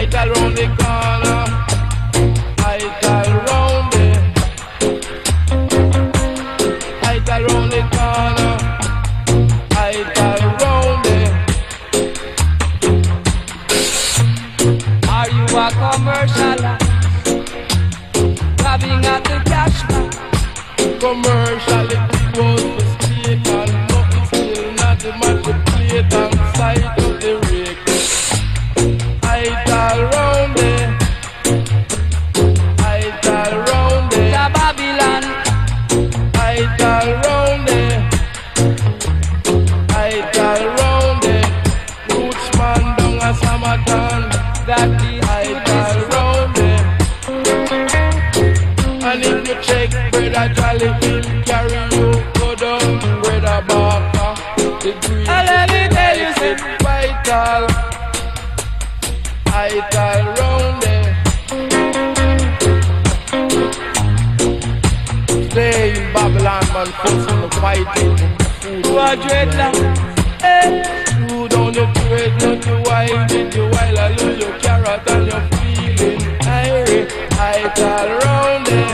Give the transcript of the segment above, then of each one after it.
Idle round the corner, idle round it. Idle round the corner, idle round it. Are you a commercial? Grabbing at the cash bar. Commercial, it goes for state and nothing still not the match the plate and side of the rig. Idle round it, idle round it. The Babylon. Idle round it, idle round it. Roots man down a Samatan, That is idle round it. And if you check Brother Jolly, he'll carry you go down Brother Barker. The green let me tell you, is vital. Idle round it. Stay in Babylon, man, folks on the fighting. you are dreadlock. Hey. You down your trade, not your wild, did you while I lose your carrot and your feeling irie. Idle round it.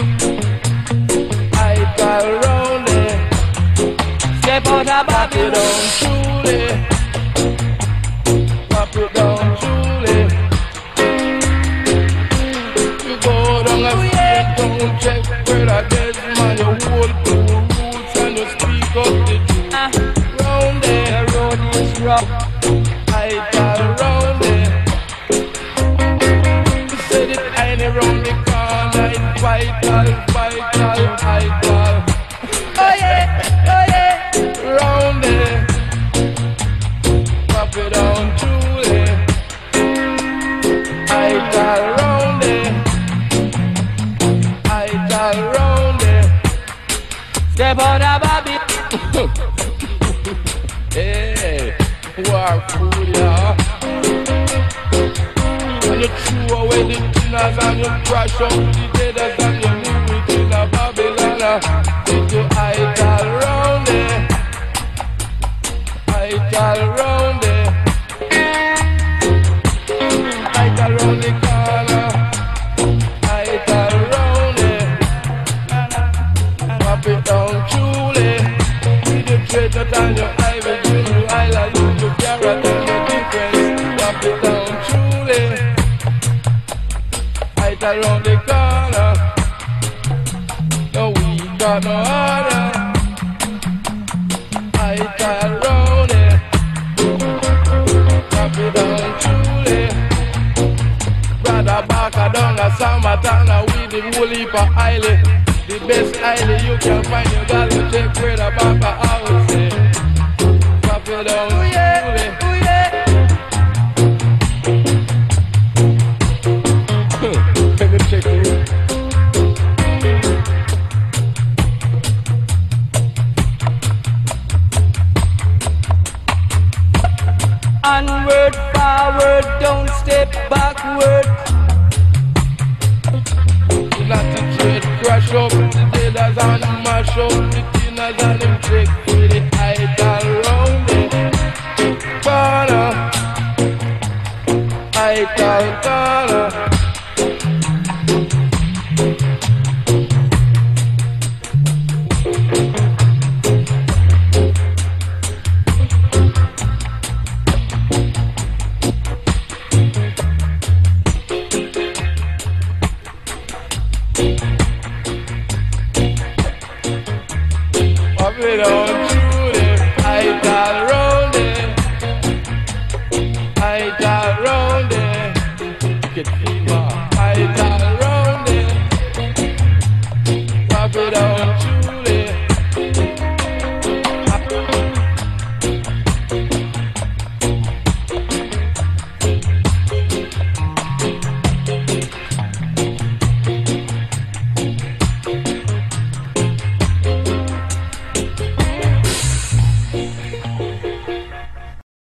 Idle round it. Step out of Pop it Babylon. down, truly. Pop it down, truly. You go down and don't check where that is, man. You hold to roots and you speak up the truth. Round The it, road is rough. idle round it. You said it ain't around the corner. It's vital, vital, vital. Oh yeah, oh yeah. Round it, pop it down, truly. Idle round it, idle round it. Step out of Babylon. Hey, war fool, yeah. And you threw away the dinners and you crash up the deaders and you knew it in a Babylon. Did you idle round it? Idle round it. Idle round the corner. Idle round it. Pop it down, truly. With the treasure on your eye, when you island, you carrot and your difference. Pop it down, truly. Idle round the corner. No, we got no order. Idle round it. Pop it down, truly. Brother Barker down a Samatana with the whole heap of island. The best island you can find, you gotta check where the Barker house is. Pop it down, Oh yeah, truly. oh yeah. Let me check it. Onward, forward, don't step backward. Lots of trade crash up, the dealers and mash up, the thinners and them check for the idle round it. Corner, idle corner.